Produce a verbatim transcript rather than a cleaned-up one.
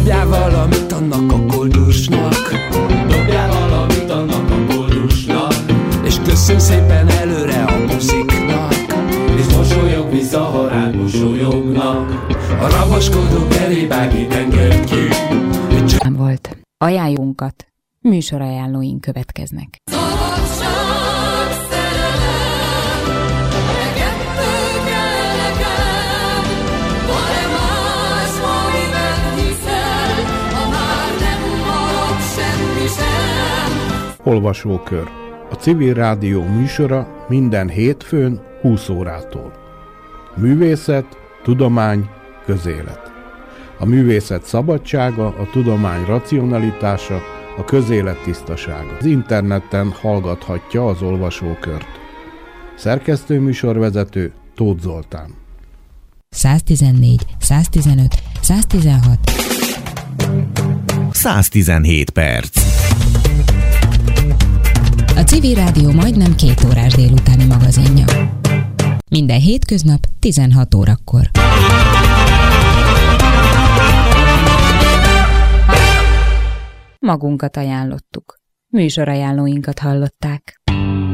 Dobjál valamit annak a koldusnak, dobjál valamit annak a koldusnak, és köszönj szépen előre a busziknak, és mosolyog vissza, ha rád mosolyognak. A raboskodó belébágit engedj ki. Nem volt. Ajánlónkat, műsorajánlóink következnek. Olvasókör. A Civil Rádió műsora minden hétfőn húsz órától. Művészet, tudomány, közélet. A művészet szabadsága, a tudomány racionalitása, a közélet tisztasága. Az interneten hallgathatja az olvasókört. Szerkesztő műsorvezető Tóth Zoltán. száztizennégy, száztizenöt, száztizenhat száztizenhét perc. A Civil Rádió majdnem két órás délutáni magazinja. Minden hétköznap tizenhat órakor. Magunkat ajánlottuk. Műsorajánlóinkat hallották.